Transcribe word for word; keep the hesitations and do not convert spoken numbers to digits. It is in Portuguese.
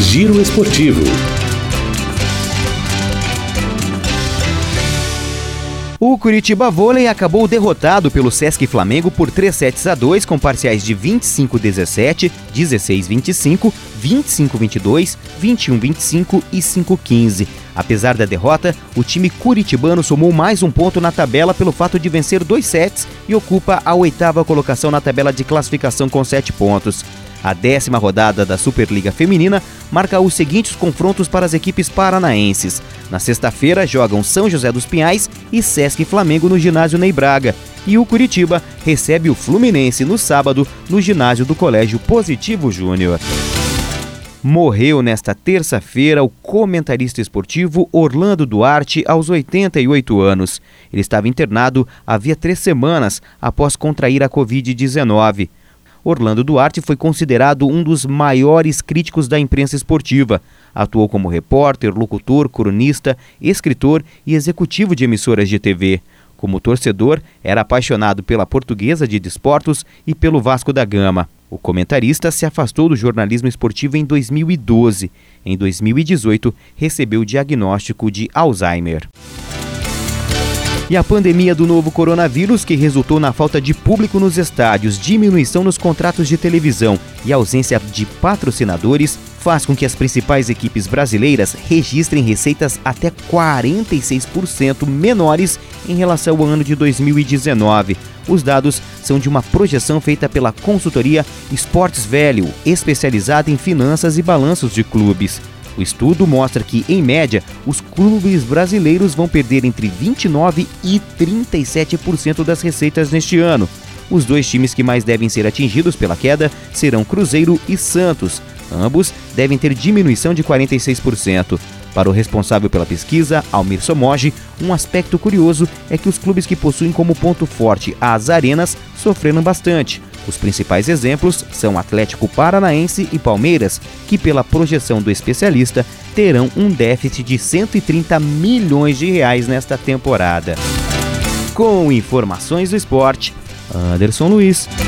Giro Esportivo. O Curitiba Vôlei acabou derrotado pelo Sesc Flamengo por três sets a dois, com parciais de vinte e cinco a dezessete, dezesseis a vinte e cinco, vinte e cinco a vinte e dois, vinte e um a vinte e cinco e cinco a quinze. Apesar da derrota, o time curitibano somou mais um ponto na tabela pelo fato de vencer dois sets e ocupa a oitava colocação na tabela de classificação com sete pontos. A décima rodada da Superliga Feminina marca os seguintes confrontos para as equipes paranaenses. Na sexta-feira jogam São José dos Pinhais e Sesc Flamengo no ginásio Ney Braga. E o Curitiba recebe o Fluminense no sábado no ginásio do Colégio Positivo Júnior. Morreu nesta terça-feira o comentarista esportivo Orlando Duarte, aos oitenta e oito anos. Ele estava internado havia três semanas após contrair a covid dezenove. Orlando Duarte foi considerado um dos maiores críticos da imprensa esportiva. Atuou como repórter, locutor, cronista, escritor e executivo de emissoras de T V. Como torcedor, era apaixonado pela Portuguesa de Desportos e pelo Vasco da Gama. O comentarista se afastou do jornalismo esportivo em dois mil e doze. Em dois mil e dezoito, recebeu o diagnóstico de Alzheimer. E a pandemia do novo coronavírus, que resultou na falta de público nos estádios, diminuição nos contratos de televisão e ausência de patrocinadores, faz com que as principais equipes brasileiras registrem receitas até quarenta e seis por cento menores em relação ao ano de dois mil e dezenove. Os dados são de uma projeção feita pela consultoria Sports Value, especializada em finanças e balanços de clubes. O estudo mostra que, em média, os clubes brasileiros vão perder entre vinte e nove por cento e trinta e sete por cento das receitas neste ano. Os dois times que mais devem ser atingidos pela queda serão Cruzeiro e Santos. Ambos devem ter diminuição de quarenta e seis por cento. Para o responsável pela pesquisa, Almir Somoji, um aspecto curioso é que os clubes que possuem como ponto forte as arenas sofreram bastante. Os principais exemplos são Atlético Paranaense e Palmeiras, que pela projeção do especialista terão um déficit de cento e trinta milhões de reais nesta temporada. Com informações do esporte, Anderson Luiz.